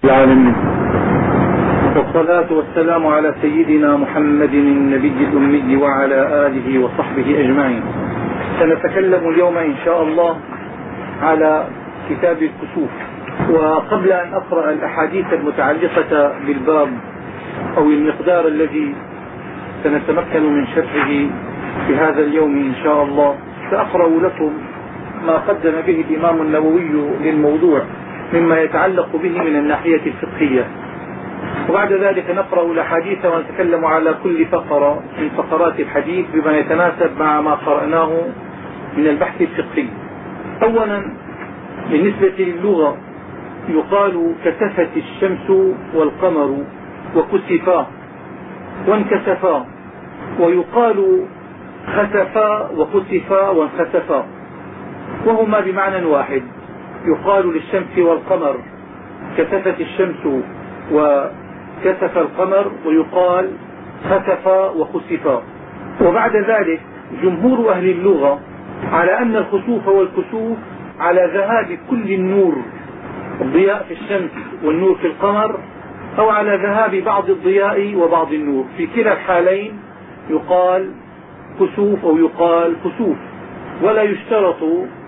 العالمين، والصلاة والسلام على سيدنا محمد النبي الأمي وعلى آله وصحبه أجمعين. سنتكلم اليوم إن شاء الله على كتاب الكسوف. وقبل أن أقرأ الأحاديث المتعلقة بالباب أو المقدار الذي سنتمكن من شرحه في هذا اليوم إن شاء الله، سأقرأ لكم ما قدم به الإمام النووي للموضوع مما يتعلق به من الناحية الفقهية، وبعد ذلك نقرأ الأحاديث ونتكلم على كل فقرة من فقرات الحديث بما يتناسب مع ما قرأناه من البحث الفقهي. أولا، بالنسبة للغة يقال كسفت الشمس والقمر وكسفا وانكسفا، ويقال خسفا وخسفا وانخسفا، وهما بمعنى واحد. يقال للشمس والقمر كسفت الشمس وكسف القمر، ويقال خسفا وخسفا. وبعد ذلك جمهور أهل اللغة على أن الخسوف والكسوف على ذهاب كل النور، الضياء في الشمس والنور في القمر، أو على ذهاب بعض الضياء وبعض النور. في كلا الحالين يقال كسوف أو يقال خسوف، ولا يشترط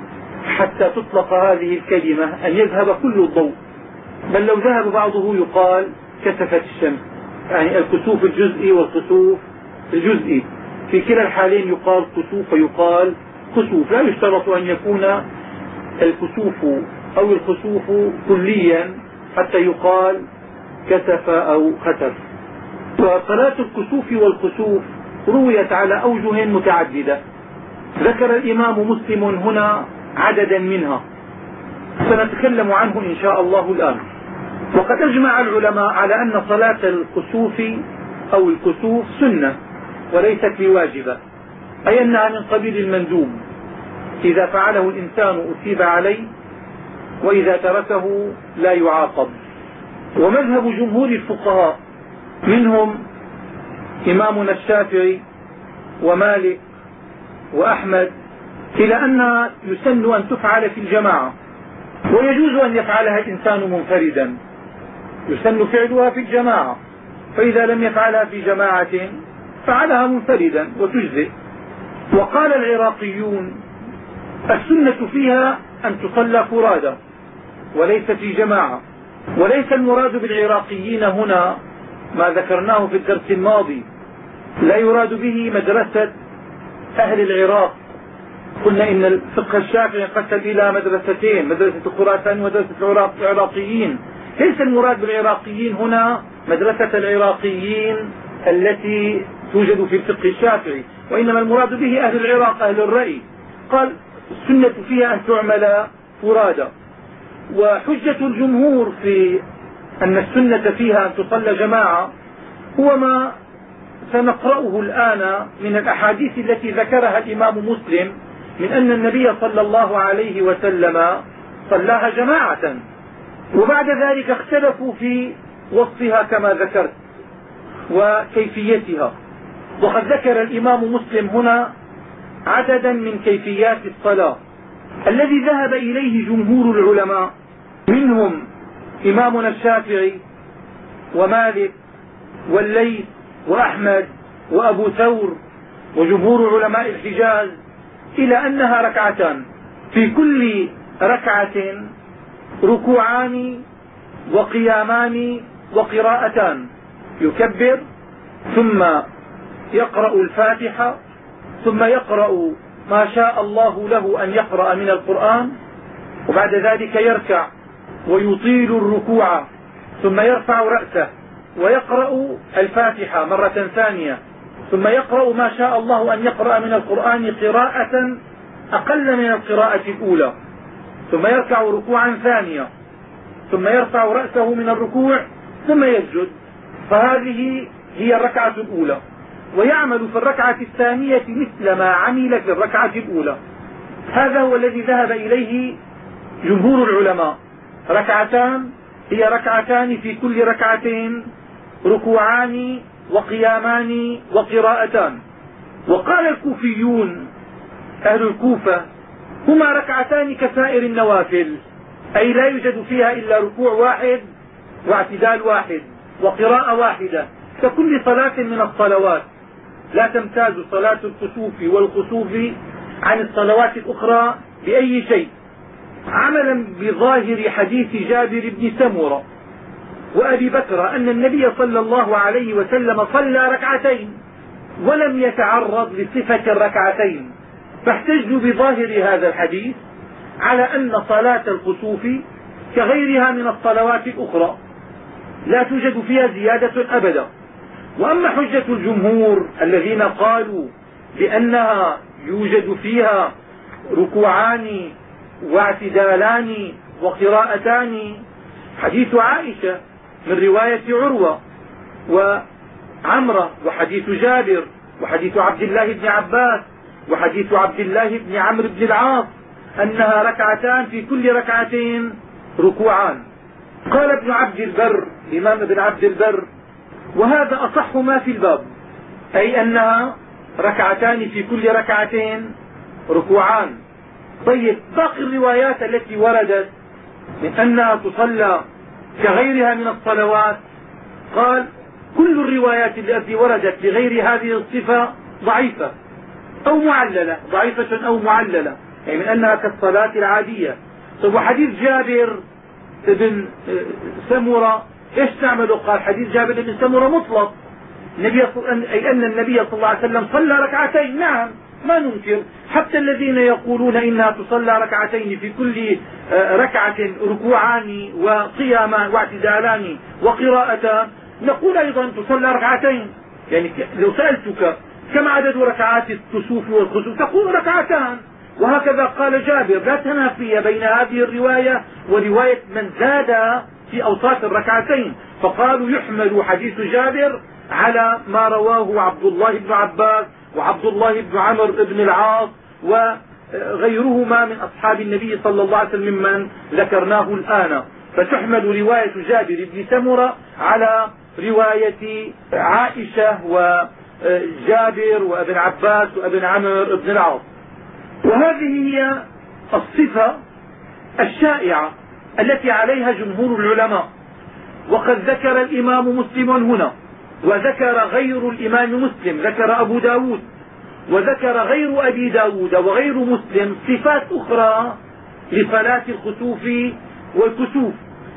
حتى تطلق هذه الكلمة أن يذهب كل الضوء، بل لو ذهب بعضه يقال كسفت الشمس، يعني الكسوف الجزئي والخسوف الجزئي. في كلا الحالين يقال كسوف ويقال خسوف، لا يشترط أن يكون الكسوف أو الخسوف كليا حتى يقال كسف أو خسف. وصلاة الكسوف والخسوف رويت على أوجه متعددة، ذكر الإمام مسلم هنا عددا منها سنتكلم عنه إن شاء الله الآن. وقد أجمع العلماء على أن صلاة الكسوف أو الكسوف سنة وليست بواجبة، أي أنها من قبيل المندوب، إذا فعله الإنسان أثيب عليه، وإذا تركه لا يعاقب. ومذهب جمهور الفقهاء منهم إمامنا الشافعي ومالك وأحمد إلى أنها يسن أن تفعل في الجماعة، ويجوز أن يفعلها الإنسان منفردا، يسن فعلها في الجماعة، فإذا لم يفعلها في جماعة فعلها منفردا وتجزئ. وقال العراقيون السنة فيها أن تصلى فرادى وليس في جماعة. وليس المراد بالعراقيين هنا ما ذكرناه في الدرس الماضي، لا يراد به مدرسة أهل العراق. قلنا إن الفقه الشافعي ينقسم إلى مدرستين، مدرسة خراسان ومدرسة العراقيين. ليس المراد بالعراقيين هنا مدرسة العراقيين التي توجد في الفقه الشافعي، وإنما المراد به أهل العراق، أهل الرأي. قال السنة فيها أن تعمل فرادى. وحجة الجمهور في أن السنة فيها أن تصلى جماعة هو ما سنقرأه الآن من الأحاديث التي ذكرها الإمام مسلم من أن النبي صلى الله عليه وسلم صلاها جماعة، وبعد ذلك اختلفوا في وصفها كما ذكرت وكيفيتها. وقد ذكر الإمام مسلم هنا عددا من كيفيات الصلاة الذي ذهب إليه جمهور العلماء، منهم إمامنا الشافعي ومالك والليث وأحمد وأبو ثور وجمهور علماء الحجاز، إلى أنها ركعتان، في كل ركعة ركوعان وقيامان وقراءتان، يكبر ثم يقرأ الفاتحة ثم يقرأ ما شاء الله له أن يقرأ من القرآن، وبعد ذلك يركع ويطيل الركوع ثم يرفع رأسه ويقرأ الفاتحة مرة ثانية، ثم يقرأ ما شاء الله أن يقرأ من القرآن قراءة أقل من القراءة الأولى، ثم يركع ركوعا ثانية، ثم يرفع رأسه من الركوع ثم يسجد. فهذه هي الركعة الأولى، ويعمل في الركعة الثانية مثل ما عمل في الركعة الأولى. هذا هو الذي ذهب إليه جمهور العلماء، ركعتان هي ركعتان في كل ركعتين ركوعان وقيامان وقراءتان. وقال الكوفيون أهل الكوفة هما ركعتان كسائر النوافل، أي لا يوجد فيها إلا ركوع واحد واعتدال واحد وقراءة واحدة ككل صلاة من الصلوات. لا تمتاز صلاة الكسوف والخسوف عن الصلوات الأخرى بأي شيء، عملا بظاهر حديث جابر بن سمرة وأبي بكر أن النبي صلى الله عليه وسلم صلى ركعتين ولم يتعرض لصفة الركعتين، فاحتجوا بظاهر هذا الحديث على أن صلاة الكسوف كغيرها من الصلوات الأخرى لا توجد فيها زيادة أبدا. وأما حجة الجمهور الذين قالوا بأنها يوجد فيها ركوعان واعتدالان وقراءتان، حديث عائشة من رواية عروة وعمرة، وحديث جابر، وحديث عبد الله بن عباس، وحديث عبد الله بن عمرو بن العاص أنها ركعتان في كل ركعتين ركوعان. قال ابن عبد البر، الإمام ابن عبد البر: وهذا أصح ما في الباب، أي أنها ركعتان في كل ركعتين ركوعان. طيب، باقي الروايات التي وردت من أنها تصلى كغيرها من الصلوات، قال: كل الروايات التي وردت بغير هذه الصفة ضعيفة أو معللة، ضعيفة أو معللة، يعني من أنها كالصلاة العادية. طيب، وحديث جابر بن سمرة ايش تعملوا؟ قال: حديث جابر بن سمرة مطلق، أي أن النبي صلى الله عليه وسلم صلى ركعتين. نعم، ما ننكر، حتى الذين يقولون إنها تصلى ركعتين في كل ركعة ركوعان وقيامان واعتدالان وقراءتان، نقول أيضا تصلى ركعتين. يعني لو سألتك كم عدد ركعات الكسوف والخسوف تقول ركعتان. وهكذا قال جابر، لا تنافي بين هذه الرواية ورواية من زاد في أوساط الركعتين، فقالوا يحمل حديث جابر على ما رواه عبد الله بن عباس وعبد الله بن عمرو بن العاص وغيرهما من أصحاب النبي صلى الله عليه وسلم ممن ذكرناه الآن، فتحمل رواية جابر بن سمرة على رواية عائشة وجابر وابن عباس وابن عمرو بن العاص. وهذه هي الصفة الشائعة التي عليها جمهور العلماء. وقد ذكر الإمام مسلم هنا، وذكر غير الإمام مسلم، ذكر أبو داود، وذكر غير أبي داود وغير مسلم صفات أخرى لصلاة الخسوف والكسوف.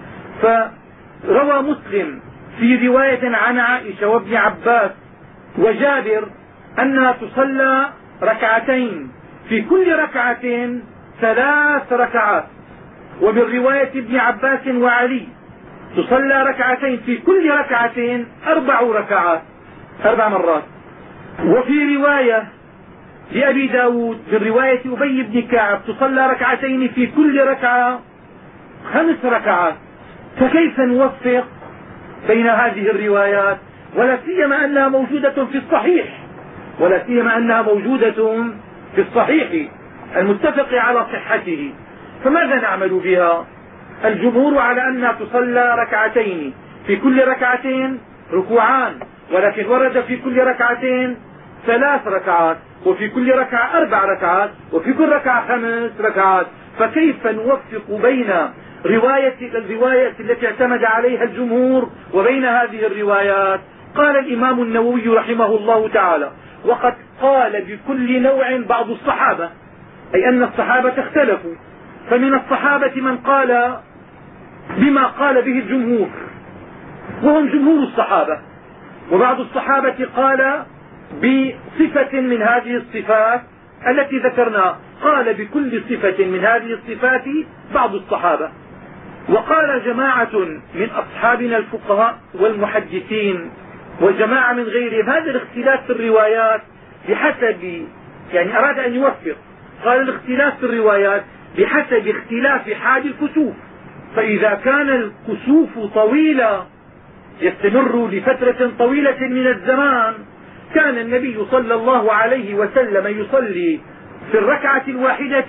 فروى مسلم في رواية عن عائشة وابن عباس وجابر أنها تصلى ركعتين في كل ركعة 3 ركعات، ومن رواية ابن عباس وعلي تصلى ركعتين في كل ركعة 4 ركعات، 4 مرات. وفي رواية لأبي داود من رواية أبي بن كعب تصلى ركعتين في كل ركعة 5 ركعات. فكيف نوفق بين هذه الروايات، ولا سيما أنها موجودة في الصحيح، ولا سيما أنها موجودة في الصحيح المتفق على صحته؟ فماذا نعمل بها؟ الجمهور على أنها تصلى ركعتين في كل ركعتين ركوعان، ولكن ورد في كل ركعتين 3 ركعات، وفي كل ركعة 4 ركعات، وفي كل ركعة 5 ركعات. فكيف نوفق بين الرواية التي اعتمد عليها الجمهور وبين هذه الروايات؟ قال الإمام النووي رحمه الله تعالى: وقد قال بكل نوع بعض الصحابة، أي أن الصحابة اختلفوا، فمن الصحابة من قال بما قال به الجمهور وهم جمهور الصحابة، وبعض الصحابة قال بصفة من هذه الصفات التي ذكرناها، قال بكل صفة من هذه الصفات بعض الصحابة. وقال جماعة من أصحابنا الفقهاء والمحدثين وجماعة من غيرهم هذا الاختلاف في الروايات بحسب، يعني أراد أن يوفق، قال الاختلاف في الروايات بحسب اختلاف حال الكسوف. فإذا كان الكسوف طويلا يستمر لفترة طويلة من الزمان، كان النبي صلى الله عليه وسلم يصلي في الركعة الواحدة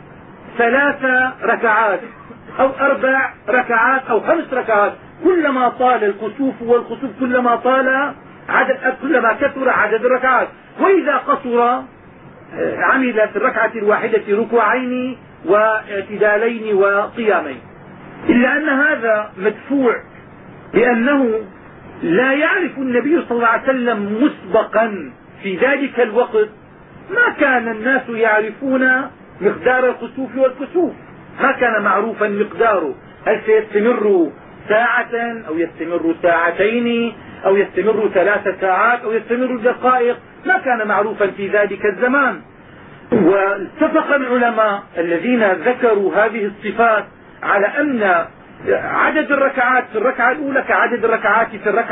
3 ركعات أو 4 ركعات أو 5 ركعات، كلما طال الكسوف والخسوف كلما كثر عدد الركعات. وإذا قصر عمل في الركعة الواحدة ركوعين واعتدالين وقيامين. إلا أن هذا مدفوع لأنه لا يعرف النبي صلى الله عليه وسلم مسبقا في ذلك الوقت ما كان الناس يعرفون مقدار الخسوف والكسوف، ما كان معروفا مقداره، هل سيستمر ساعة أو يستمر ساعتين أو يستمر 3 ساعات أو يستمر دقائق، ما كان معروفا في ذلك الزمان. واتفق العلماء الذين ذكروا هذه الصفات على أن عدد الركعات في الركعة الأولى كعدد الركعات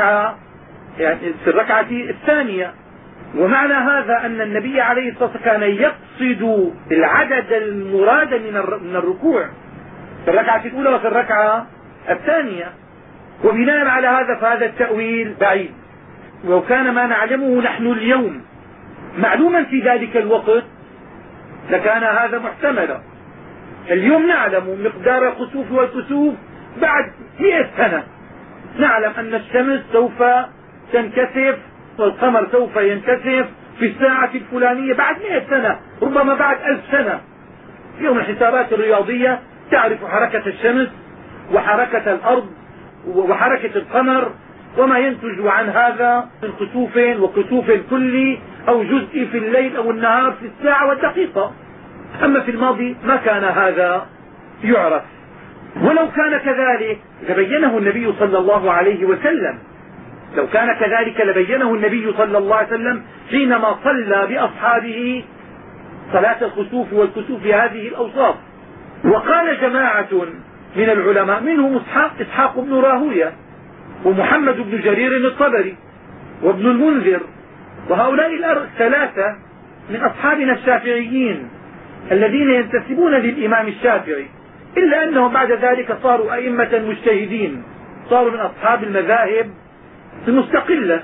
في الركعة الثانية. ومعنى هذا أن النبي عليه الصلاة والسلام كان يقصد العدد المراد من الركوع في الركعة الأولى وفي الركعة الثانية. وبناء على هذا فهذا التأويل بعيد. ولو كان ما نعلمه نحن اليوم معلوما في ذلك الوقت لكان هذا محتملا. اليوم نعلم مقدار الخسوف والكسوف بعد 100 سنة، نعلم أن الشمس سوف تنكسف والقمر سوف ينكسف في الساعة الفلانية بعد 100 سنة، ربما بعد 1000 سنة. اليوم الحسابات الرياضية تعرف حركة الشمس وحركة الأرض وحركة القمر وما ينتج عن هذا من خسوف وكسوف كلي أو جزئي في الليل أو النهار في الساعة والدقيقة. أما في الماضي ما كان هذا يعرف. ولو كان كذلك لبينه النبي صلى الله عليه وسلم، لو كان كذلك لبينه النبي صلى الله عليه وسلم حينما صلى بأصحابه صلاة الخسوف والكسوف بهذه الأوصاف. وقال جماعة من العلماء منهم إسحاق بن راهوية ومحمد بن جرير الطبري وابن المنذر، وهؤلاء 3 من أصحابنا الشافعيين الذين ينتسبون للإمام الشافعي، إلا أنهم بعد ذلك صاروا أئمة مجتهدين، صاروا من أصحاب المذاهب المستقلة.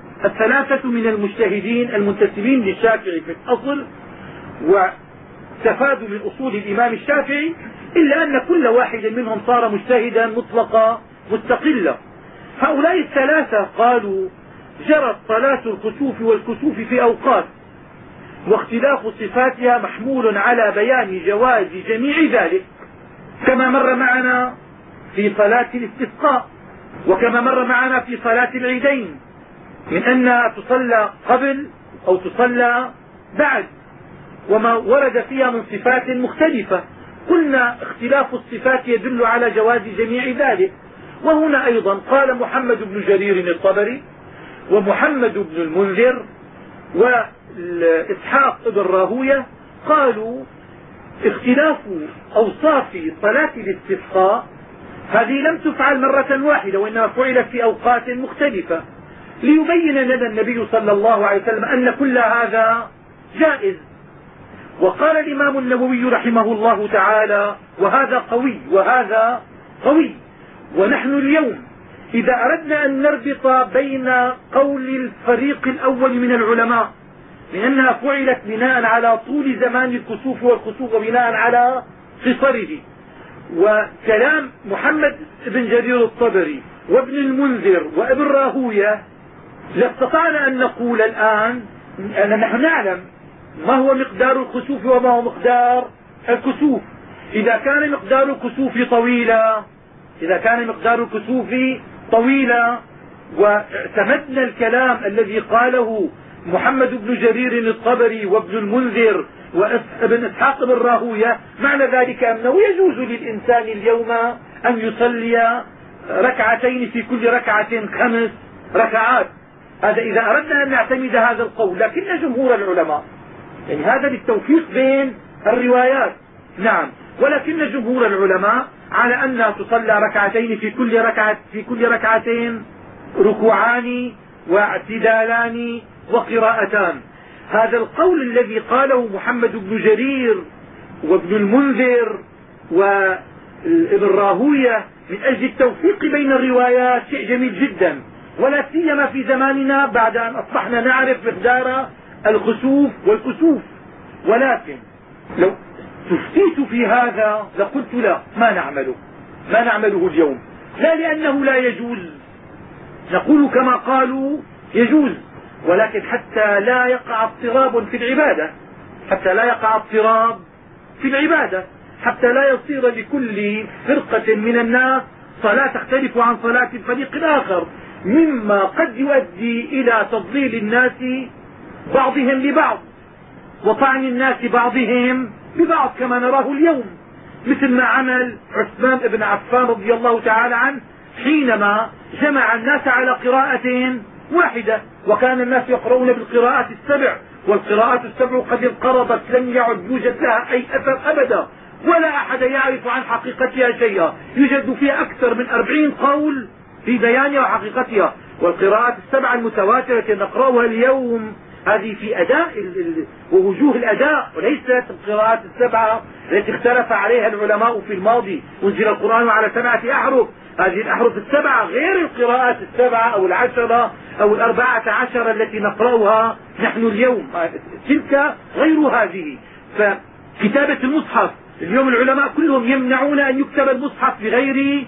3 من المجتهدين المنتسبين للشافعي في الأصل واستفادوا من أصول الإمام الشافعي، إلا أن كل واحد منهم صار مجتهدا مطلقا مستقلا. هؤلاء 3 قالوا جرت صلاة الخسوف والكسوف في أوقات، واختلاف صفاتها محمول على بيان جواز جميع ذلك، كما مر معنا في صلاة الاستسقاء وكما مر معنا في صلاة العيدين، من أنها تصلى قبل أو تصلى بعد، وما ورد فيها من صفات مختلفة. قلنا اختلاف الصفات يدل على جواز جميع ذلك. وهنا أيضا قال محمد بن جرير الطبري ومحمد بن المنذر وإسحاق بن راهوية قالوا اختلاف أوصاف صلاة الاستسقاء هذه لم تفعل مرة واحدة، وإنما فعلت في أوقات مختلفة ليبين لنا النبي صلى الله عليه وسلم أن كل هذا جائز. وقال الإمام النووي رحمه الله تعالى وهذا قوي وهذا قوي. ونحن اليوم إذا أردنا أن نربط بين قول الفريق الأول من العلماء لأنها فعلت بناء على طول زمان الكسوف والخسوف وبناء على قصره، وكلام محمد بن جرير الطبري وابن المنذر وابن راهوية، لاستطعنا أن نقول الآن أن نحن نعلم ما هو مقدار الخسوف وما هو مقدار الكسوف. إذا كان مقدار الكسوف طويلا واعتمدنا الكلام الذي قاله محمد بن جرير الطبري وابن المنذر وابن إسحاق بن راهوية، معنى ذلك أنه يجوز للإنسان اليوم أن يصلي ركعتين في كل ركعة 5 ركعات. هذا إذا أردنا أن نعتمد هذا القول، لكن جمهور العلماء يعني هذا بالتوفيق بين الروايات نعم، ولكن جمهور العلماء على أنها تصلى ركعتين في كل ركعتين ركوعان واعتدالان وقراءتان. هذا القول الذي قاله محمد بن جرير وابن المنذر وابن راهوية من أجل التوفيق بين الروايات شيء جميل جدا، ولا سيما في زماننا بعد أن أصبحنا نعرف مقدار الخسوف والكسوف. ولكن لو تفتيت في هذا لقلت لا، ما نعمله اليوم، لا لأنه لا يجوز، نقول كما قالوا يجوز، ولكن حتى لا يقع اضطراب في العبادة، حتى لا يصير لكل فرقة من الناس صلاة تختلف عن صلاة الفريق الآخر، مما قد يؤدي إلى تضليل الناس بعضهم لبعض وطعن الناس بعضهم ببعض كما نراه اليوم، مثل ما عمل عثمان بن عفان رضي الله تعالى عنه حينما جمع الناس على قراءة واحدة، وكان الناس يقرؤون بالقراءات السبع، والقراءات السبع قد انقرضت لم يعد يوجد لها أي أثر أبدا، ولا أحد يعرف عن حقيقتها شيئا، يوجد فيها أكثر من 40 قول في بيانها وحقيقتها. والقراءات السبع المتواترة التي نقرأها اليوم هذه في أداء ووجوه الأداء، وليست القراءات السبعة التي اختلف عليها العلماء في الماضي. أنزل القرآن على 7 أحرف، هذه الأحرف السبعة غير القراءات السبعة أو 10 أو 14 التي نقرأها نحن اليوم، تلك غير هذه. فكتابة المصحف اليوم العلماء كلهم يمنعون أن يكتب المصحف بغير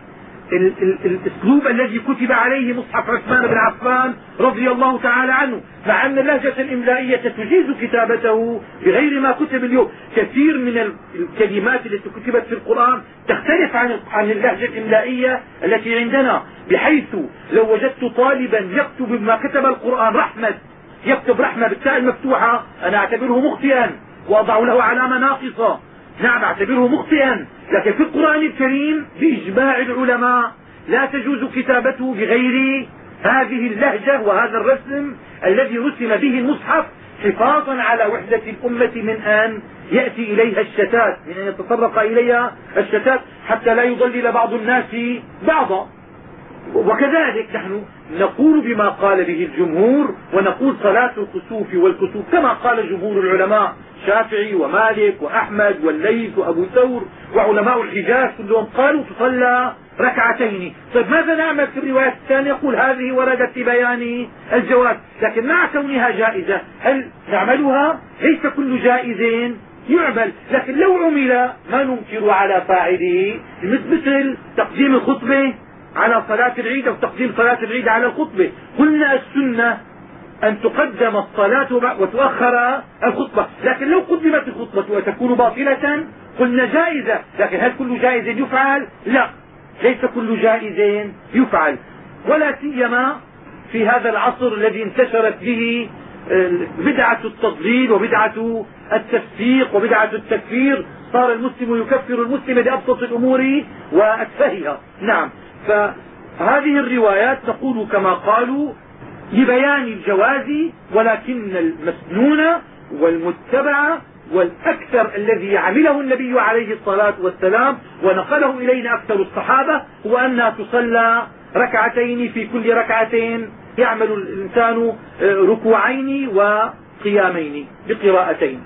الاسلوب الذي كتب عليه مصحف عثمان بن عفان رضي الله تعالى عنه، مع أن اللهجة الإملائية تجيز كتابته بغير ما كتب اليوم. كثير من الكلمات التي كتبت في القرآن تختلف عن اللهجة الإملائية التي عندنا، بحيث لو وجدت طالبا يكتب بما كتب القرآن رحمة، يكتب رحمة بالتاء المفتوحة، أنا أعتبره مخطئا وأضع له علامة ناقصة، نعم أعتبره مخطئا. لكن في القرآن الكريم بإجماع العلماء لا تجوز كتابته بغير هذه اللهجة وهذا الرسم الذي رسم به المصحف، حفاظا على وحدة الأمة من أن يأتي إليها الشتات، من أن يتطرق إليها الشتات حتى لا يضلل بعض الناس بعضا. وكذلك نحن نقول بما قال به الجمهور، ونقول صلاة الكسوف والكسوف كما قال جمهور العلماء، الشافعي ومالك وأحمد والليث وأبو ثور وعلماء الحجاز كلهم قالوا تصلى ركعتين. طيب ماذا نعمل في الرواية الثانية؟ يقول هذه وردت في بيان الجواز، لكن مع كونها جائزة هل نعملها؟ ليس كل جائز يعمل، لكن لو عمل ما ننكر على فاعله، مثل تقديم الخطبة على صلاة العيد أو تقديم صلاة العيد على الخطبة. قلنا السنة أن تقدم الصلاة وتؤخر الخطبة، لكن لو قدمت الخطبة وتكون باطلة قلنا جائزة، لكن هل كل جائز يفعل؟ لا، ليس كل جائز يفعل، ولا سيما في هذا العصر الذي انتشرت به بدعة التضليل وبدعة التفسيق وبدعة التكفير، صار المسلم يكفر المسلم لأبسط الأمور وأتفهها. نعم، فهذه الروايات تقول كما قالوا لبيان الجواز، ولكن المسنون والمتبع والأكثر الذي عمله النبي عليه الصلاة والسلام ونقله إلينا أكثر الصحابة هو أنها تصلى ركعتين، في كل ركعتين يعمل الإنسان ركوعين وقيامين بقراءتين.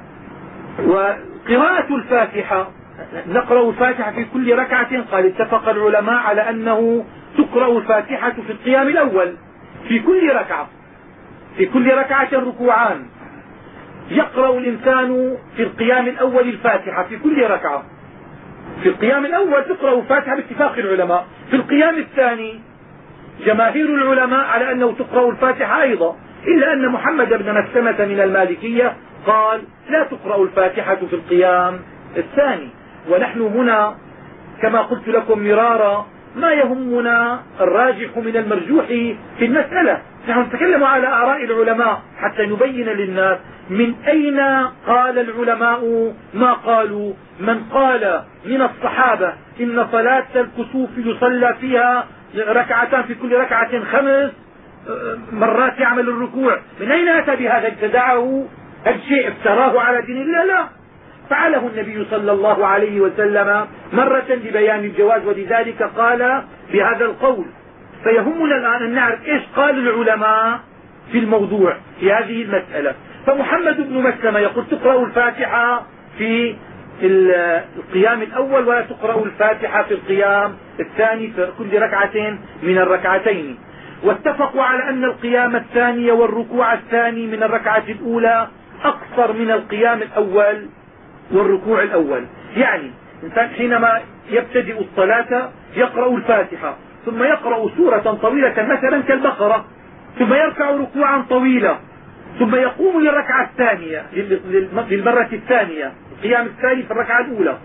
وقراءة الفاتحة، نقرأ الفاتحة في كل ركعة، قال اتفق العلماء على أنه تقرأ الفاتحة في القيام الأول في كل ركعة، في كل ركعة ركوعان، يقرأ الإنسان في القيام الأول الفاتحة في كل ركعة. في القيام الأول تقرأ الفاتحة باتفاق العلماء، في القيام الثاني جماهير العلماء على أنه تقرأ الفاتحة أيضا، إلا أن محمد بن مسلمة من المالكية قال لا تقرأ الفاتحة في القيام الثاني. ونحن هنا كما قلت لكم مرارا ما يهمنا الراجح من المرجوح في المسألة، نحن نتكلم على آراء العلماء حتى نبين للناس من أين قال العلماء ما قالوا. من قال من الصحابة إن صلاة الكسوف يصلى فيها ركعتان، في كل ركعة 5 مرات يعمل الركوع، من أين أتى بهذا؟ ابتدعه؟ هل شيء افتراه على دين الله؟ لا، فعله النبي صلى الله عليه وسلم مرة لبيان الجواز، ولذلك قال بهذا القول. فيهمنا الآن أن نعرف إيش قال العلماء في الموضوع في هذه المسألة. فمحمد بن مسلمة يقول تقرأ الفاتحة في القيام الأول ولا تقرأ الفاتحة في القيام الثاني في كل ركعتين من الركعتين. واتفقوا على أن القيام الثاني والركوع الثاني من الركعة الأولى أقصر من القيام الأول والركوع الأول. يعني الإنسان حينما يبتدئ الصلاة يقرأ الفاتحة ثم يقرأ سورة طويلة مثلا كالبقرة، ثم يركع ركوعا طويلا، ثم يقوم للركعة الثانية للمرة الثانية، القيام الثاني في الركعة الأولى،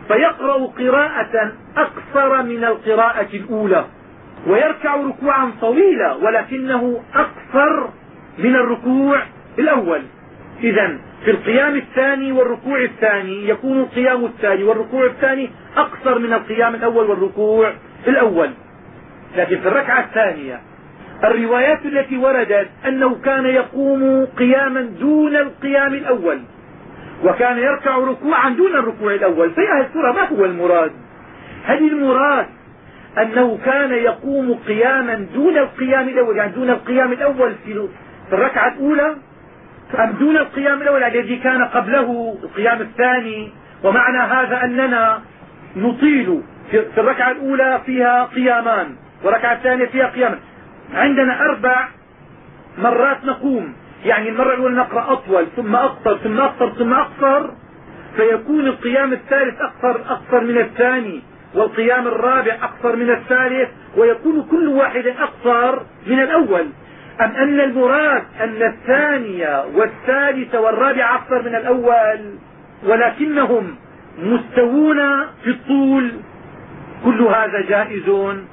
فيقرأ قراءة أقصر من القراءة الأولى، ويركع ركوعا طويلا ولكنه أقصر من الركوع الأول. إذا في القيام الثاني والركوع الثاني يكون القيام الثاني والركوع الثاني أقصر من القيام الأول والركوع الأول. لكن في الركعة الثانية الروايات التي وردت أنه كان يقوم قياما دون القيام الأول، وكان يركع ركوعا دون الركوع الأول. فيا ترى ما هو المراد؟ هل المراد أنه كان يقوم قياما دون القيام الأول، يعني دون القيام الأول في الركعة الأولى، أم دون القيام الأول الذي كان قبله القيام الثاني؟ ومعنى هذا أننا نطيل في الركعة الأولى فيها قيامان والركعة الثانية فيها قياما. عندنا 4 مرات نقوم، يعني المرة الأولى نقرأ أطول ثم أقصر ثم أقصر ثم أقصر، فيكون القيام الثالث أقصر من الثاني، والقيام الرابع أقصر من الثالث، ويكون كل واحد أقصر من الأول. أم أن المراد أن الثانية والثالثة والرابعة أقصر من الأول ولكنهم مستوون في الطول؟ كل هذا جائز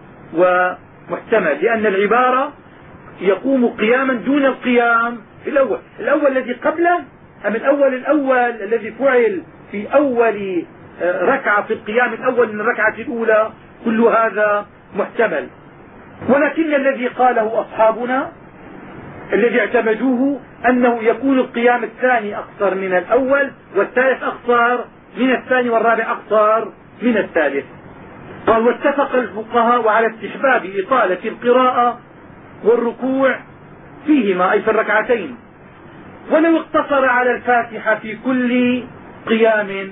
ومحتمل، لأن العبارة يقوم قياما دون القيام الأول الذي قبله، أم الأول الذي فعل في أول ركعة في القيام الأول من الركعة الأولى. كل هذا محتمل، ولكن الذي قاله أصحابنا الذي اعتمدوه أنه يكون القيام الثاني أقصر من الأول، والثالث أقصر من الثاني، والرابع أقصر من الثالث. قال: واتفق الفقهاء على استحباب إطالة القراءة والركوع فيهما، أي في الركعتين، ولو اقتصر على الفاتحة في كل قيام،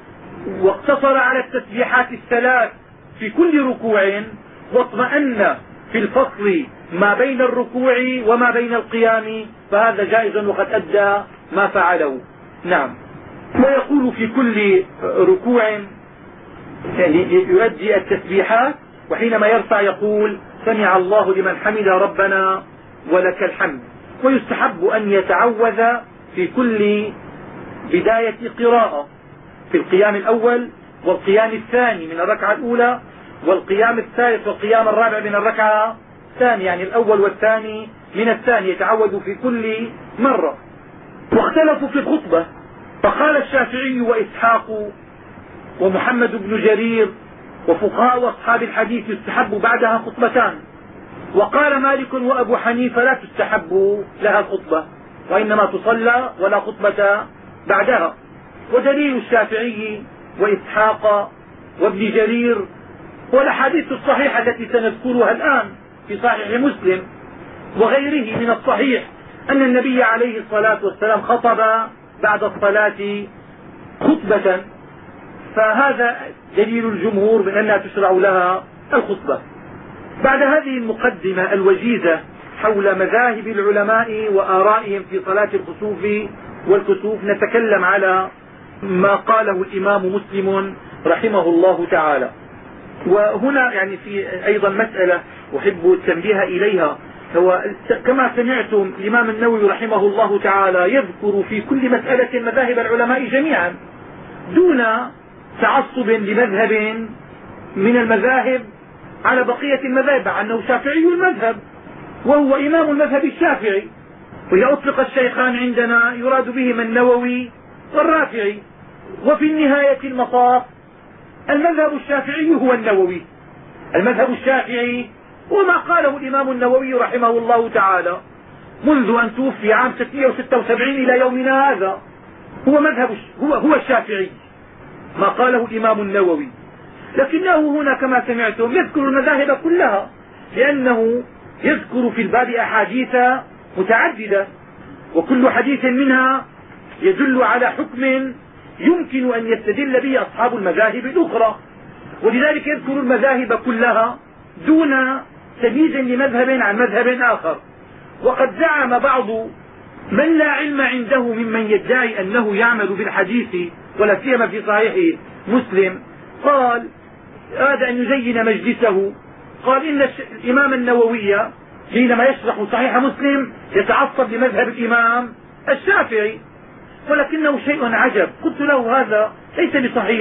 واقتصر على التسبيحات الثلاث في كل ركوع، واطمأن في الفصل ما بين الركوع وما بين القيام، فهذا جائز وقد أدى ما فعله. نعم. ويقول في كل ركوع، يعني يؤدي التسبيحات، وحينما يرفع يقول: سمع الله لمن حمد ربنا ولك الحمد. ويستحب أن يتعوذ في كل بداية قراءة، في القيام الأول والقيام الثاني من الركعة الأولى، والقيام الثالث والقيام الرابع من الركعة الثانية، يعني الأول والثاني من الثاني، يتعوذ في كل مرة. واختلفوا في الخطبة، فقال الشافعي وإسحاق ومحمد بن جرير وفقهاء أصحاب الحديث يستحب بعدها خطبتان، وقال مالك وأبو حنيفة لا تستحب لها الخطبة، وإنما تصلى ولا خطبة بعدها. ودليل الشافعي وإسحاق وابن جرير والأحاديث الصحيحة التي سنذكرها الآن في صحيح مسلم وغيره من الصحيح، أن النبي عليه الصلاة والسلام خطب بعد الصلاة خطبة، فهذا دليل الجمهور من أنها تشرع لها الخطبة. بعد هذه المقدمة الوجيزة حول مذاهب العلماء وآرائهم في صلاة الخسوف والكسوف، نتكلم على ما قاله الإمام مسلم رحمه الله تعالى. وهنا يعني في أيضا مسألة أحب التنبيه إليها، هو كما سمعتم الإمام النووي رحمه الله تعالى يذكر في كل مسألة مذاهب العلماء جميعا دون تعصب لمذهب من المذاهب على بقية المذاهب، مع أنه شافعي المذهب وهو إمام المذهب الشافعي. وإذا أطلق الشيخان عندنا يراد بهما النووي والرافعي، وفي النهاية المطاف المذهب الشافعي هو النووي. المذهب الشافعي هو ما قاله الإمام النووي رحمه الله تعالى منذ أن توفي عام 676 إلى يومنا هذا، هو مذهب هو الشافعي ما قاله الإمام النووي. لكنه هنا كما سمعتم يذكر المذاهب كلها، لأنه يذكر في الباب أحاديث متعددة، وكل حديث منها يدل على حكم يمكن أن يستدل به أصحاب المذاهب الأخرى، ولذلك يذكر المذاهب كلها دون تمييز لمذهب عن مذهب آخر. وقد زعم بعض من لا علم عنده ممن يدعي أنه يعمل بالحديث ولا سيما في صحيح مسلم، قال أراد أن يزين مجلسه، قال إن الإمام النووي حينما يشرح صحيح مسلم يتعصب لمذهب الإمام الشافعي، ولكنه شيء عجب. قلت له هذا ليس بصحيح،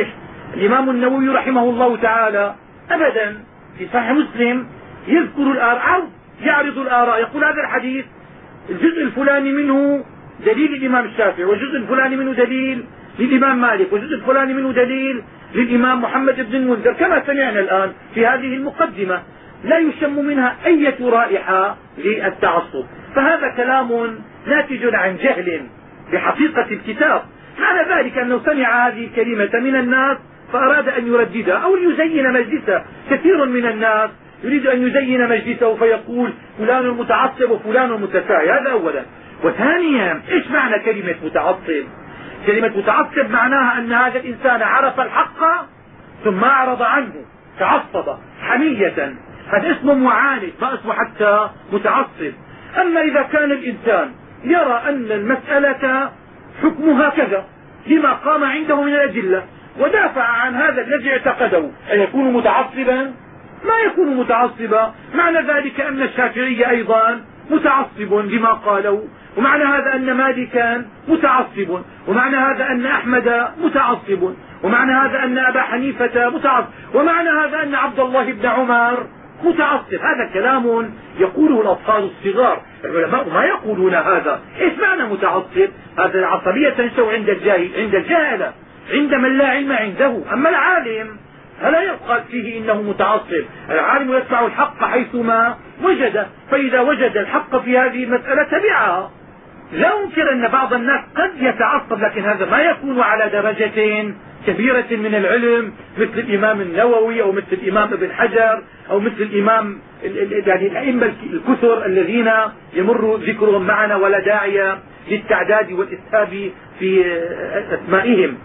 الإمام النووي رحمه الله تعالى أبدا في صحيح مسلم يذكر الآراء، يعرض الآراء، يقول هذا الحديث الجزء الفلاني منه دليل الإمام الشافعي، والجزء الفلاني منه دليل للإمام مالك، والجزء الفلاني منه دليل للإمام محمد بن المنذر، كما سمعنا الآن في هذه المقدمة. لا يشم منها أي رائحة للتعصب. فهذا كلام ناتج عن جهل بحقيقة الكتاب. معنى ذلك أنه سمع هذه الكلمة من الناس فأراد أن يرددها أو ليزين مجلسه. كثير من الناس يريد أن يزين مجلسه فيقول فلان المتعصب وفلان المتساهل. هذا أولا. وثانيا ايش معنى كلمة متعصب؟ كلمة متعصب معناها أن هذا الإنسان عرف الحق ثم أعرض عنه، تعصب حمية، هذا اسمه معاند، ما اسمه حتى متعصب. أما إذا كان الإنسان يرى أن المسألة حكمها كذا لما قام عنده من الأدلة ودافع عن هذا الذي اعتقده، أن يكون متعصبا؟ ما يكون متعصبا. معنى ذلك أن الشافعي أيضا متعصب لما قالوا، ومعنى هذا أن مالكا متعصب، ومعنى هذا أن أحمد متعصب، ومعنى هذا أن أبا حنيفة متعصب، ومعنى هذا أن عبد الله بن عمر متعصب. هذا كلام يقوله الأطفال الصغار. العلماء ما يقولون هذا. ايش معنى متعصب؟ هذا العصبية تنشأ عند الجاهل، عند من لا علم عنده. أما العالم فلا يقال فيه إنه متعصب. العالم يتبع الحق حيثما وجد، فإذا وجد الحق في هذه المسألة تبعها. لا أنكر أن بعض الناس قد يتعصب، لكن هذا ما يكون على درجة كبيرة من العلم مثل الإمام النووي أو مثل الإمام ابن حجر أو مثل الإمام يعني الأئمة الكثر الذين يمر ذكرهم معنا ولا داعي للتعداد والإسهاب في أسمائهم.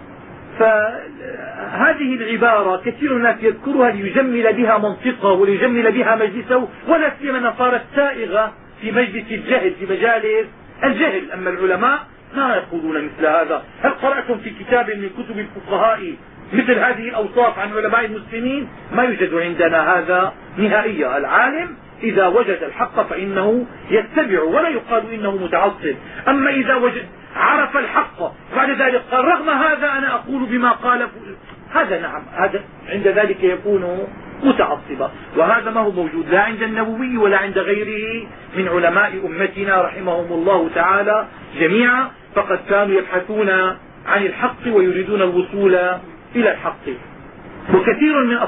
فهذه العبارة كثير الناس يذكرها ليجمل بها منطقه وليجمل بها مجلسه، ولا سيما أنها صارت سائغة في مجلس الجهل، في مجالس الجهل. أما العلماء ما يقولون مثل هذا. هل قرأتم في كتاب من كتب الفقهاء مثل هذه الأوصاف عن علماء المسلمين؟ ما يوجد عندنا هذا نهائيا. العالم إذا وجد الحق فإنه يتبع ولا يقال إنه متعصب. أما إذا وجد عرف الحق بعد ذلك قال رغم هذا أنا أقول بما قال، هذا نعم، هذا عند ذلك يكون متعصبا. وهذا ما هو موجود لا عند النووي ولا عند غيره من علماء أمتنا رحمهم الله تعالى جميعا، فقد كانوا يبحثون عن الحق ويريدون الوصول إلى الحق. وكثير من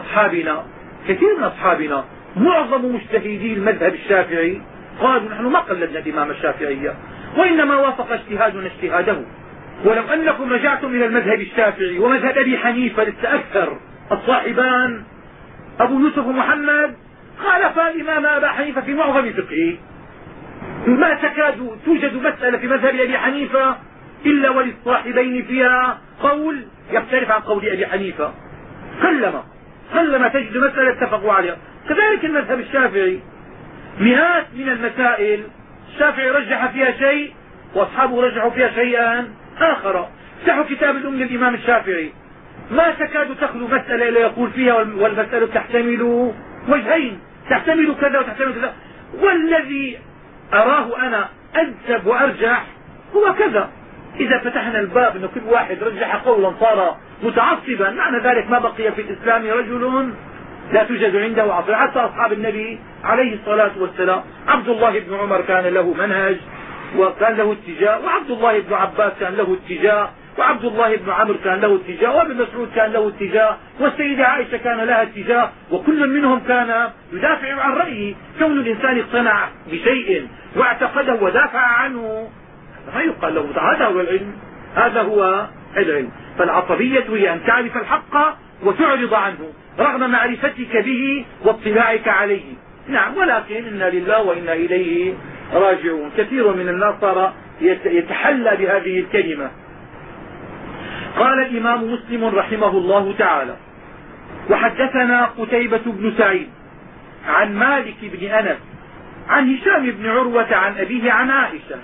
أصحابنا معظم مجتهدي المذهب الشافعي قالوا نحن ما قلدنا الإمام الشافعي، وإنما وافق اجتهادنا اجتهاده. ولو أنكم رجعتم إلى المذهب الشافعي ومذهب أبي حنيفة لسه أكثر الصاحبان أبو يوسف ومحمد خالفا الإمام أبا حنيفة في معظم فقهه. ما تكاد توجد مسألة في مذهب أبي حنيفة إلا وللصاحبين فيها قول يختلف عن قول أبي حنيفة. قلما تجد مسألة اتفقوا عليها. كذلك المذهب الشافعي مئات من المسائل الشافعي رجح فيها شيء واصحابه رجحوا فيها شيئا آخر. افتحوا كتاب الأم للإمام الشافعي ما تكاد تخلو مسألة إلا يقول فيها والمسألة تحتمل وجهين، تحتمل كذا وتحتمل كذا، والذي أراه أنا أنسب وأرجح هو كذا. إذا فتحنا الباب أن كل واحد رجح قولا صار متعصبا، معنى ذلك ما بقي في الإسلام رجل لا توجد عنده عصر. حتى أصحاب النبي عليه الصلاة والسلام عبد الله بن عمر كان له منهج وكان له اتجاه، وعبد الله بن عباس كان له اتجاه، وعبد الله بن عمرو كان له اتجاه، وابن مسعود كان له اتجاه، والسيدة عائشة كان لها اتجاه، وكل منهم كان يدافع عن رأيه. كون الإنسان اقتنع بشيء واعتقده ودافع عنه ما يقال له هذا هو العلم، هذا هو العلم. فالعصبية هي أن تعرف الحق وتعرض عنه رغم معرفتك به واطلاعك عليه. نعم، ولكن إنا لله وإنا إليه راجعون. كثير من الناس صار يتحلى بهذه الكلمة. قال الإمام مسلم رحمه الله تعالى: وحدثنا قتيبة بن سعيد عن مالك بن أنس عن هشام بن عروة عن أبيه عن عائشة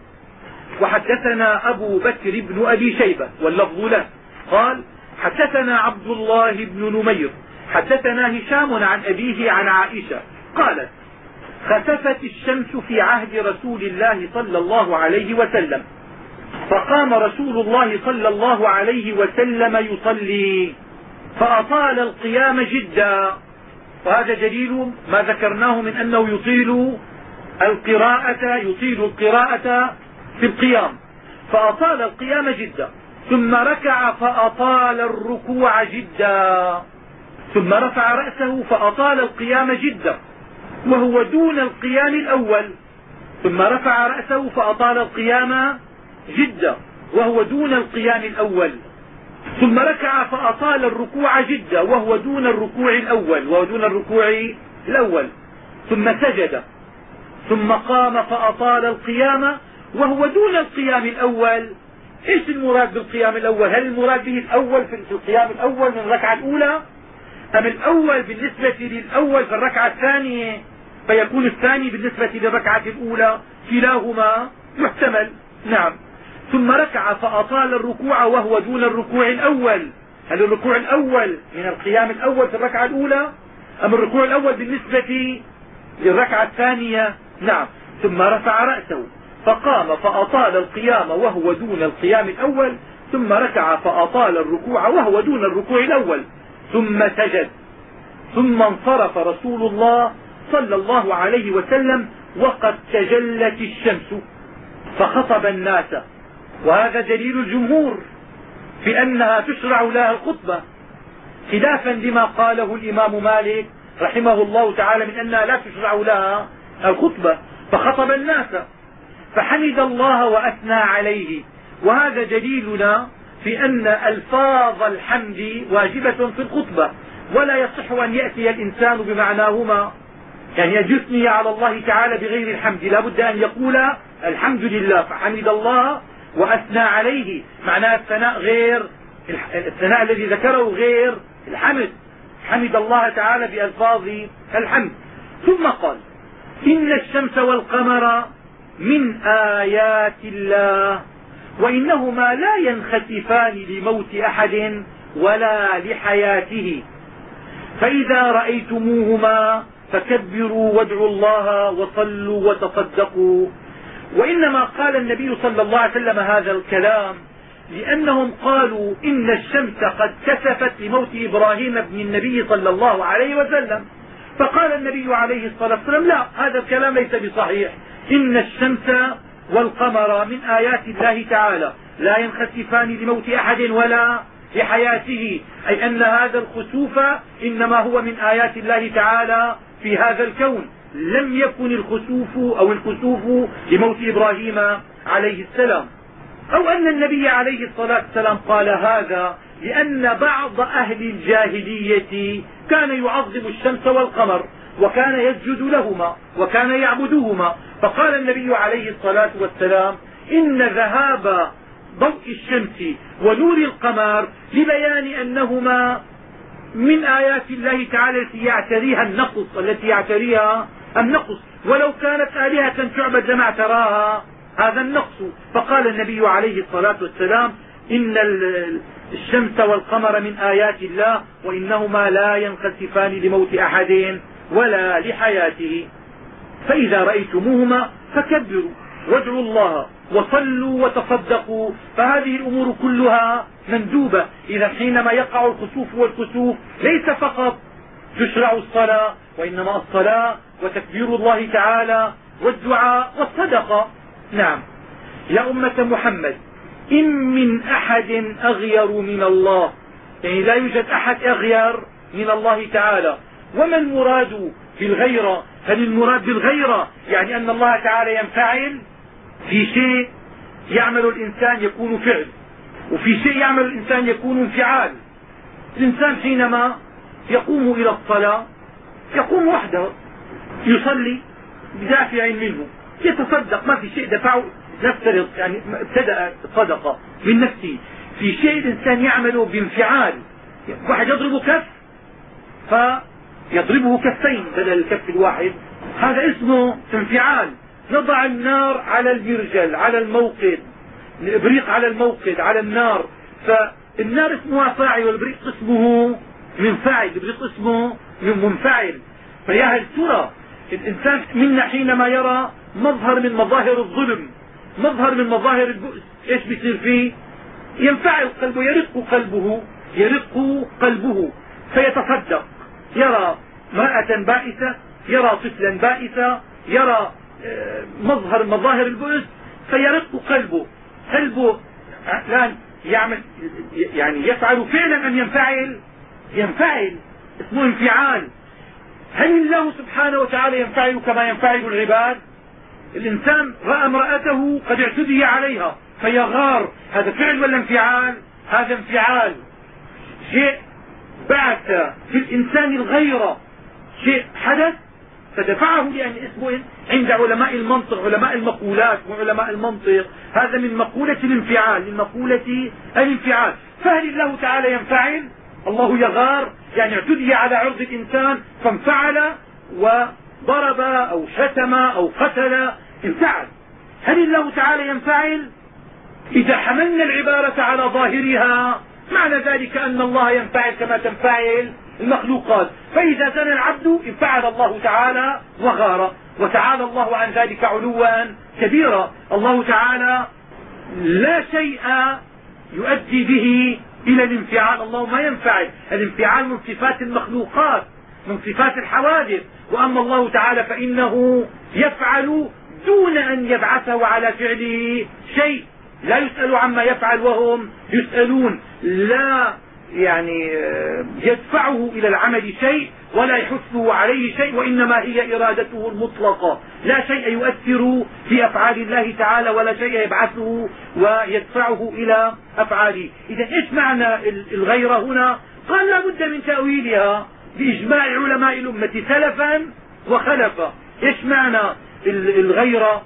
وحدثنا أبو بكر بن أبي شيبة واللفظ له قال: حدثنا عبد الله بن نمير حدثنا هشام عن أبيه عن عائشة قالت: خسفت الشمس في عهد رسول الله صلى الله عليه وسلم، فقام رسول الله صلى الله عليه وسلم يصلي، فأطال القيام جدا، وهذا دليل ما ذكرناه من أنه يطيل القراءة في القيام. فأطال القيام جدا، ثم ركع فأطال الركوع جدا، ثم رفع رأسه فأطال القيام جدا وهو دون القيام الأول، ثم رفع رأسه فأطال القيام جدا وهو دون القيام الأول، ثم ركع فأطال الركوع جدا وهو دون الركوع الأول، ثم سجد، ثم قام فأطال القيام وهو دون القيام الأول. ايش المراد بالقيام الأول؟ هل المراد به الأول في القيام الأول من الركعة الأولى، أم الأول بالنسبة للأول في الركعة الثانية فيكون الثاني بالنسبة للركعة الأولى؟ كلاهما محتمل. نعم. ثم ركع فأطال الركوع وهو دون الركوع الأول. هل الركوع الأول من القيام الأول في الركعة الأولى، أم الركوع الأول بالنسبة للركعة الثانية؟ نعم. ثم رفع رأسه فقام فأطال القيام وهو دون القيام الأول، ثم ركع فأطال الركوع وهو دون الركوع الأول، ثم سجد، ثم انصرف رسول الله صلى الله عليه وسلم وقد تجلت الشمس فخطب الناس. وهذا دليل الجمهور في أنها تشرع لها الخطبة، خلافا لما قاله الإمام مالك رحمه الله تعالى من أنها لا تشرع لها الخطبة. فخطب الناس فحمد الله وأثنى عليه، وهذا دليلنا في أن ألفاظ الحمد واجبة في الخطبة، ولا يصح أن يأتي الإنسان بمعناهما، يعني أن يثني على الله تعالى بغير الحمد، لا بد أن يقول الحمد لله فحمد الله وأثنى عليه، معناه الثناء غير الثناء الذي ذكره غير الحمد، حمد الله تعالى بألفاظ الحمد. ثم قال إن الشمس والقمر من آيات الله وإنهما لا ينخسفان لموت أحد ولا لحياته، فإذا رأيتموهما فكبروا وادعوا الله وصلوا وتصدقوا. وإنما قال النبي صلى الله عليه وسلم هذا الكلام لأنهم قالوا إن الشمس قد كسفت لموت إبراهيم ابن النبي صلى الله عليه وسلم، فقال النبي عليه الصلاة والسلام لا، هذا الكلام ليس بصحيح، إن الشمس والقمر من آيات الله تعالى لا ينخسفان لموت أحد ولا لحياته، أي أن هذا الخسوف إنما هو من آيات الله تعالى في هذا الكون، لم يكن الخسوف لموت إبراهيم عليه السلام. أو أن النبي عليه الصلاة والسلام قال هذا لأن بعض أهل الجاهلية كان يعظم الشمس والقمر وكان يسجد لهما وكان يعبدهما، فقال النبي عليه الصلاة والسلام إن ذهاب ضوء الشمس ونور القمر لبيان أنهما من آيات الله تعالى التي يعتريها النقص، ولو كانت آلهة تعبد لما اعتراها هذا النقص. فقال النبي عليه الصلاة والسلام إن الشمس والقمر من آيات الله وإنهما لا ينخسفان لموت أحد ولا لحياته، فإذا رأيتموهما فكبروا وادعوا الله وصلوا وتصدقوا. فهذه الأمور كلها مندوبة. إذا حينما يقع الخسوف والكسوف ليس فقط تشرع الصلاة، وإنما الصلاة وتكبير الله تعالى والدعاء والصدقة. نعم. يا أمة محمد إن من أحد أغير من الله، يعني لا يوجد أحد أغير من الله تعالى. وما المراد بالغيرة؟ هل المراد بالغيرة يعني أن الله تعالى ينفعل في شيء يعمل الإنسان يكون فعل، وفي شيء يعمل الإنسان يكون انفعال؟ الإنسان حينما يقوم إلى الصلاة يقوم وحده يصلي بدافع منه، يتصدق، ما في شيء دفعه، نفترض يعني ابتدأ الصدقة من نفسه. في شيء الإنسان يعمله بانفعال، واحد يضرب كف فيضربه كفين بدل الكف الواحد، هذا اسمه انفعال. نضع النار على المرجل على الموقد، الابريق على الموقد على النار، فالنار اسمها فاعل والابريق اسمه منفعل، الابريق اسمه منفعل. فيا هل ترى الإنسان منا حينما يرى مظهر من مظاهر الظلم، مظهر من مظاهر البؤس، ايش بيصير فيه؟ ينفعل قلبه، يرق قلبه. يرق قلبه فيتصدق، يرى امرأة بائسة، يرى طفلا بائسا، يرى مظاهر البؤس فيرق قلبه الآن يعمل يعني يفعل فعلا أم ينفعل اسمه انفعال. هل الله سبحانه وتعالى ينفعل كما ينفعل العباد؟ الإنسان رأى امرأته قد اعتدي عليها فيغار، هذا فعل ولا انفعال؟ هذا انفعال. شيء بعث في الإنسان الغيرة، شيء حدث فدفعه لأن اسمه عند علماء المنطق، علماء المقولات وعلماء المنطق، هذا من مقولة الانفعال، من مقولة الانفعال. فهل الله تعالى ينفعل؟ الله يغار يعني اعتدي على عرض الإنسان فانفعل وضرب أو شتم أو قتل، انفعل. هل الله تعالى ينفعل؟ إذا حملنا العبارة على ظاهرها معنى ذلك أن الله ينفعل كما تنفعل المخلوقات، فإذا زنى العبد انفعل الله تعالى وغار، وتعالى الله عن ذلك علوا كبيرا. الله تعالى لا شيء يؤدي به إلى الانفعال، الله ما ينفعل. الانفعال من صفات المخلوقات، من صفات الحوادث، وأما الله تعالى فإنه يفعل دون أن يبعثه على فعله شيء، لا يسأل عما يفعل وهم يسألون، لا يعني يدفعه إلى العمل شيء ولا يحثه عليه شيء، وإنما هي إرادته المطلقة، لا شيء يؤثر في أفعال الله تعالى ولا شيء يبعثه ويدفعه إلى أفعاله. إذا إيش معنى الغيرة هنا؟ قال لا بد من تأويلها بإجماع علماء الأمة سلفا وخلفا. إيش معنى الغيرة؟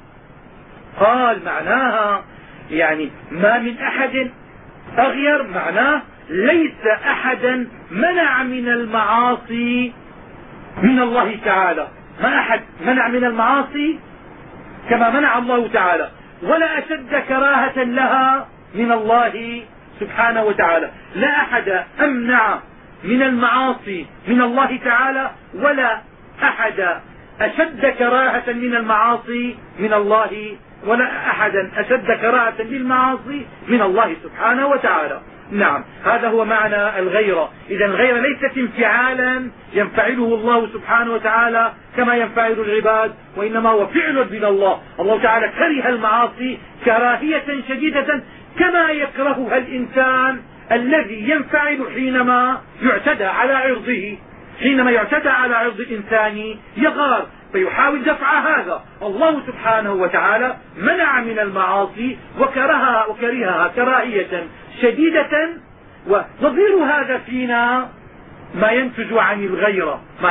قال معناها يعني ما من أحد أغير، معناه ليس أحدا منع من المعاصي من الله تعالى، ما أحد منع من المعاصي كما منع الله تعالى، ولا أشد كراهة لها من الله سبحانه وتعالى. لا أحد أمنع من المعاصي من الله تعالى، ولا أحد أشد كراهة من المعاصي من الله، ولا أحدا أشد كراهة للمعاصي من الله سبحانه وتعالى. نعم، هذا هو معنى الغيرة. إذا الغيرة ليست انفعالا ينفعله الله سبحانه وتعالى كما ينفعل العباد، وإنما هو فعل من الله. الله تعالى كره المعاصي كراهية شديدة كما يكرهها الإنسان الذي ينفعل حينما يعتدى على عرضه، حينما يعتدى على عرض الإنسان يغار فيحاول دفع هذا. الله سبحانه وتعالى منع من المعاصي وكرهها كراهية شديدة، ونظير هذا فينا ما ينتج عن الغيرة. ما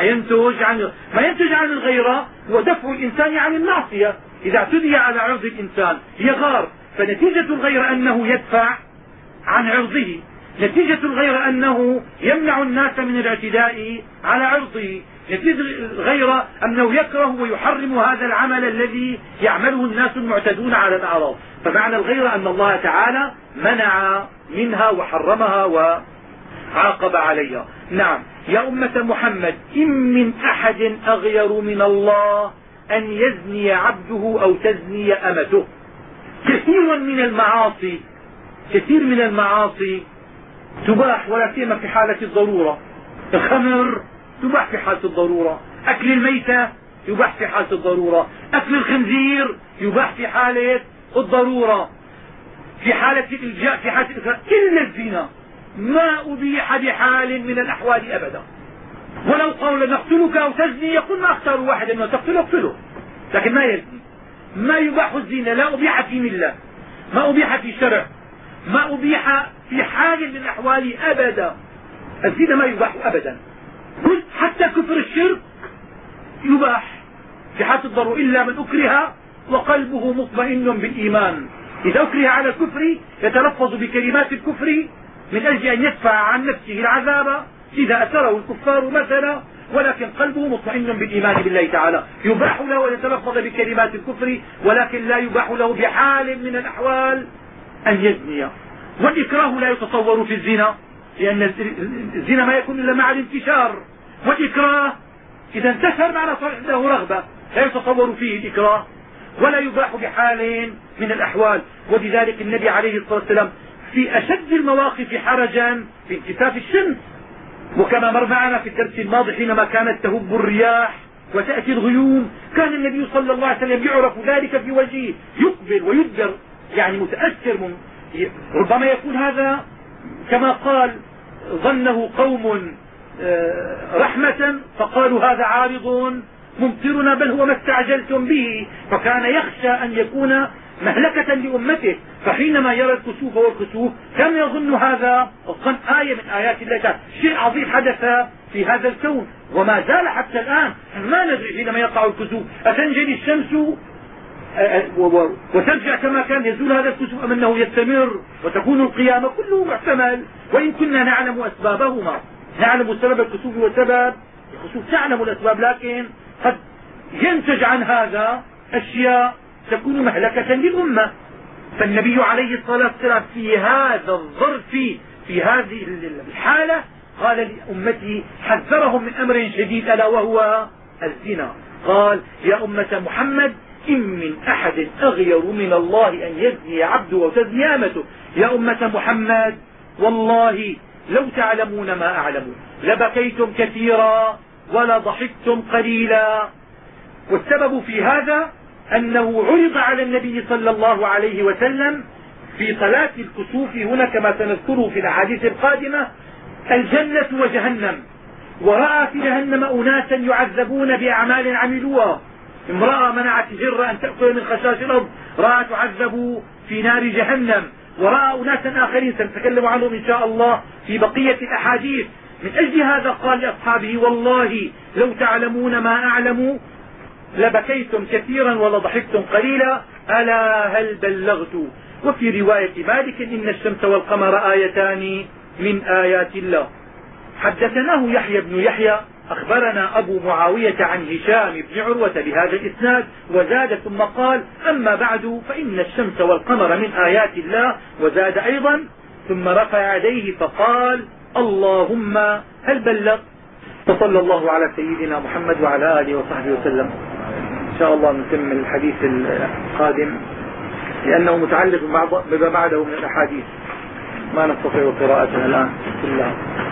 ينتج عن الغيرة هو دفع الإنسان عن المعصية. إذا اعتدي على عرض الإنسان يغار، فنتيجة الغيرة أنه يدفع عن عرضه، نتيجة الغيرة أنه يمنع الناس من الاعتداء على عرضه، نتيجة الغيرة أنه يكره ويحرم هذا العمل الذي يعمله الناس المعتدون على الأعراض. فمعنى الغيرة أن الله تعالى منع منها وحرمها وعاقب عليها. نعم، يا أمة محمد إن من أحد أغير من الله أن يزني عبده أو تزني أمته. كثير من المعاصي تباح ولا سيما في حالة الضرورة. الخمر تباح في حالة الضرورة، أكل الميتة يباح في حالة الضرورة، أكل الخنزير يباح في حالة الضرورة، في حالة الإلجاء، في حالة الإسراء. إلا الزنا ما أبيح بحال من الأحوال أبدا. ولو قال نقتلك أو تزني يقول ما اختار واحد انه تقتله اقتله، لكن ما يزني. ما يباح الزنا، لا أبيح في ملة، ما أبيح في شرع، ما أبيح في حال من الأحوال أبدا. الزنا ما يباح أبدا، حتى كفر الشرك يباح في حالة الضرورة إلا من أكره وقلبه مطمئن بالإيمان. إذا أكره على الكفر يتلفظ بكلمات الكفر من أجل أن يدفع عن نفسه العذاب إذا أسره الكفار مثلا، ولكن قلبه مطمئن بالإيمان بالله تعالى. يباح له أن يتلفظ بكلمات الكفر، ولكن لا يباح له بحال من الأحوال أن يزني. والإكراه لا يتصور في الزنا، لأن الزنا ما يكون إلا مع الانتشار، والإكراه إذا انتشر معنى صار عنده رغبة، لا يتصور فيه الإكراه، ولا يباح بحال من الأحوال. ولذلك النبي عليه الصلاة والسلام في أشد المواقف حرجا في انكساف الشمس. وكما مر معنا في الدرس الماضي حينما كانت تهب الرياح وتأتي الغيوم، كان النبي صلى الله عليه وسلم يعرف ذلك في وجهه، يقبل ويدبر يعني متأثر ربما يكون هذا كما قال ظنه قوم رحمة فقالوا هذا عارض ممطرنا بل هو ما استعجلتم به، فكان يخشى أن يكون مهلكة لأمته. فحينما يرى الكسوف والخسوف كان يظن هذا أصلا آية من آيات الله تعالى، شيء عظيم حدث في هذا الكون وما زال حتى الآن. ما ندري حينما يقع الكسوف أتنجلي الشمس وترجع كما كان، يزول هذا الكسوف أم أنه يستمر وتكون القيامة، كله محتمل. وإن كنا نعلم أسبابهما، نعلم سبب الكسوف وسبب الخسوف، تعلم الأسباب، لكن قد ينتج عن هذا أشياء تكون مهلكة للأمة. فالنبي عليه الصلاة والسلام في هذا الظرف في هذه الحالة قال لأمته، حذرهم من أمر شديد ألا وهو الزنا. قال يا أمة محمد إن من أحد أغير من الله أن يزني عبده وتزني امته. يا أمة محمد والله لو تعلمون ما أعلم لبكيتم كثيرا ولضحكتم قليلا. والسبب في هذا أنه عرض على النبي صلى الله عليه وسلم في صلاة الكسوف هنا كما سنذكره في الأحاديث القادمة الجنة وجهنم، ورأى في جهنم أناسا يعذبون بأعمال عملوها. امرأة منعت الهرة أن تأكل من خشاش الأرض، رأى تعذب في نار جهنم. ورأى أناسا آخرين سنتكلم عنهم إن شاء الله في بقية الأحاديث. من أجل هذا قال لأصحابه والله لو تعلمون ما أعلم لبكيتم كثيرا ولضحكتم قليلا، ألا هل بلغت. وفي رواية مالك إن الشمس والقمر آيتان من آيات الله. حدثناه يحيى بن يحيى أخبرنا أبو معاوية عن هشام بن عروة بهذا الإسناد وزاد ثم قال أما بعد فإن الشمس والقمر من آيات الله. وزاد أيضا ثم رفع يديه فقال اللهم هل بلغ. وصلى الله على سيدنا محمد وعلى آله وصحبه وسلم. إن شاء الله نكمل الحديث القادم لأنه متعلق بما بعده من الأحاديث ما نستطيع قراءتها الآن. بسم الله.